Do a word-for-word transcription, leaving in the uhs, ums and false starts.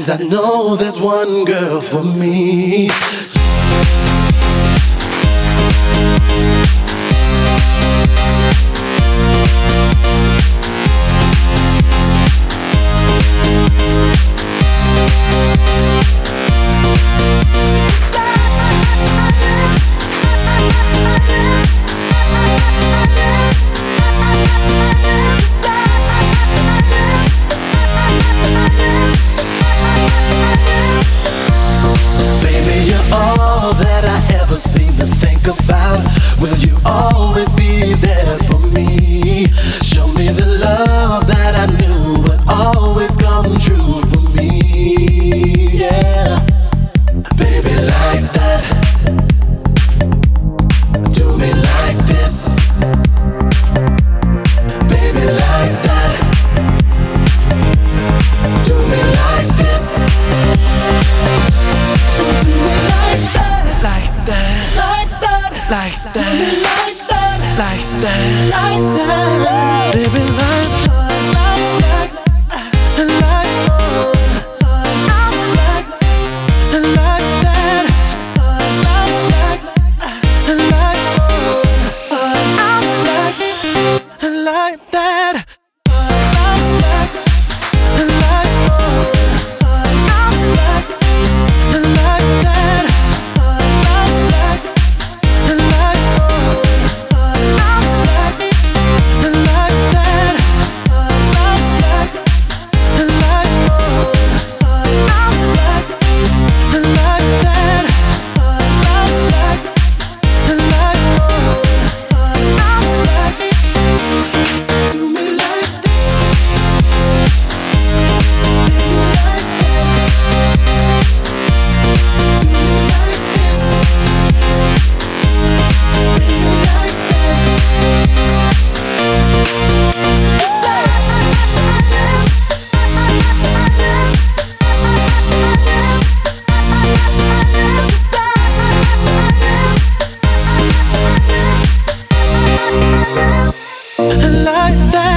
And I know there's one girl for me. Seem to think about, will you always be there for me? Show me the love that I knew would always come true for me. Yeah, baby, like that. Do me like this, baby, like that. Do me like this. Do me like that, like that, like that, like that, like that, like that, like that, baby, like that, like that, like that, like that, like that. Like that.